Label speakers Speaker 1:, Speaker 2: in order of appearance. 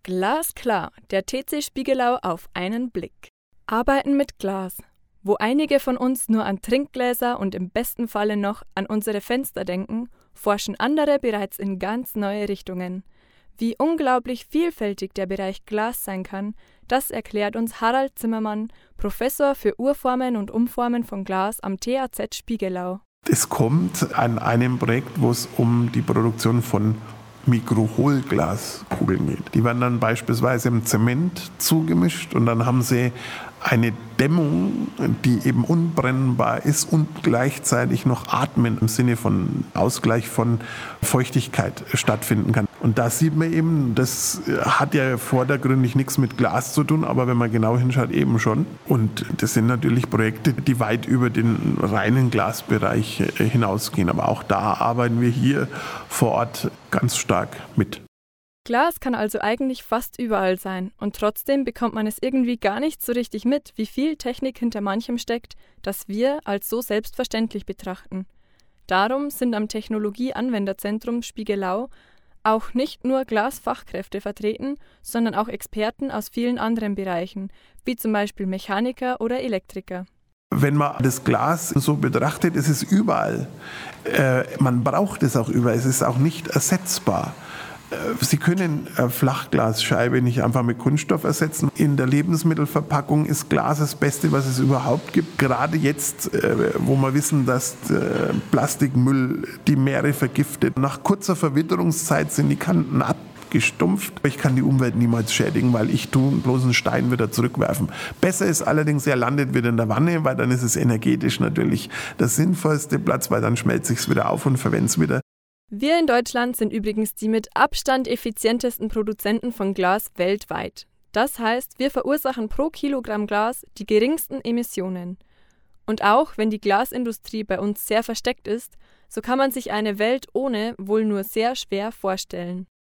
Speaker 1: Glasklar, der TC Spiegelau auf einen Blick. Arbeiten mit Glas. Wo einige von uns nur an Trinkgläser und im besten Falle noch an unsere Fenster denken, forschen andere bereits in ganz neue Richtungen. Wie unglaublich vielfältig der Bereich Glas sein kann, das erklärt uns Harald Zimmermann, Professor für Urformen und Umformen von Glas am THZ Spiegelau.
Speaker 2: Es kommt an einem Projekt, wo es um die Produktion von Mikrohohlglaskugeln geht. Die werden dann beispielsweise im Zement zugemischt und dann haben sie eine Dämmung, die eben unbrennbar ist und gleichzeitig noch Atmen im Sinne von Ausgleich von Feuchtigkeit stattfinden kann. Und da sieht man eben, das hat ja vordergründig nichts mit Glas zu tun, aber wenn man genau hinschaut, eben schon. Und das sind natürlich Projekte, die weit über den reinen Glasbereich hinausgehen. Aber auch da arbeiten wir hier vor Ort ganz stark mit.
Speaker 1: Glas kann also eigentlich fast überall sein und trotzdem bekommt man es irgendwie gar nicht so richtig mit, wie viel Technik hinter manchem steckt, das wir als so selbstverständlich betrachten. Darum sind am Technologie-Anwenderzentrum Spiegelau auch nicht nur Glasfachkräfte vertreten, sondern auch Experten aus vielen anderen Bereichen, wie zum Beispiel Mechaniker oder Elektriker.
Speaker 2: Wenn man das Glas so betrachtet, ist es überall. Man braucht es auch überall, es ist auch nicht ersetzbar. Sie können eine Flachglasscheibe nicht einfach mit Kunststoff ersetzen. In der Lebensmittelverpackung ist Glas das Beste, was es überhaupt gibt. Gerade jetzt, wo wir wissen, dass Plastikmüll die Meere vergiftet. Nach kurzer Verwitterungszeit sind die Kanten abgestumpft. Ich kann die Umwelt niemals schädigen, weil ich bloß einen Stein wieder zurückwerfen. Besser ist allerdings, er landet wieder in der Wanne, weil dann ist es energetisch natürlich der sinnvollste Platz, weil dann schmelzt es wieder auf und verwendet es wieder.
Speaker 1: Wir in Deutschland sind übrigens die mit Abstand effizientesten Produzenten von Glas weltweit. Das heißt, wir verursachen pro Kilogramm Glas die geringsten Emissionen. Und auch wenn die Glasindustrie bei uns sehr versteckt ist, so kann man sich eine Welt ohne wohl nur sehr schwer vorstellen.